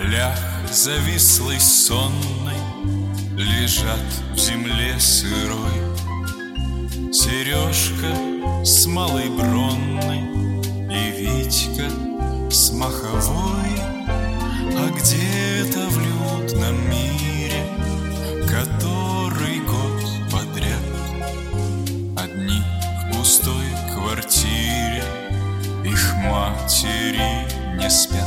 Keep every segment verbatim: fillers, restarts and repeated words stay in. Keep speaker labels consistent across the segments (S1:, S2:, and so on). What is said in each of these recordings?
S1: полях завислой сонной лежат в земле сырой Сережка с малой бронной и Витька с маховой. А где-то в людном мире, который год подряд одни в пустой квартире, их матери не спят.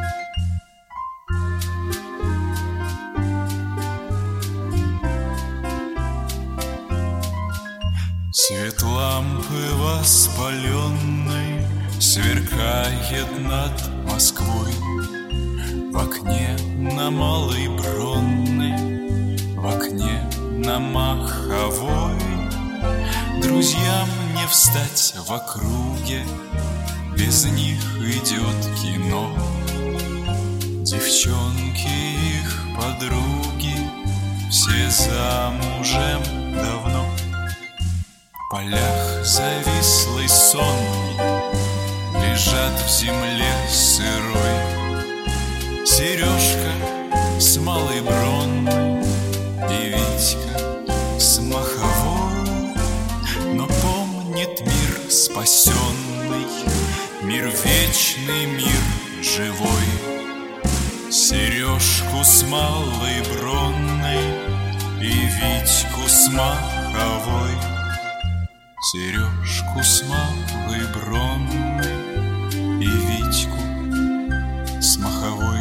S1: Свет лампы воспаленной сверкает над Москвой. В окне на Малой Бронной, в окне на Маховой. Друзьям не встать в округе, без них идет кино. Девчонки их подруги, все замужем давно. В полях завислой сонной лежат в земле сырой Сережка с малой бронной и Витька с маховой. Но помнит мир спасенный, мир вечный, мир живой, Сережку с малой бронной и Витьку с маховой. Сережку с малой бронной и Витьку с маховой.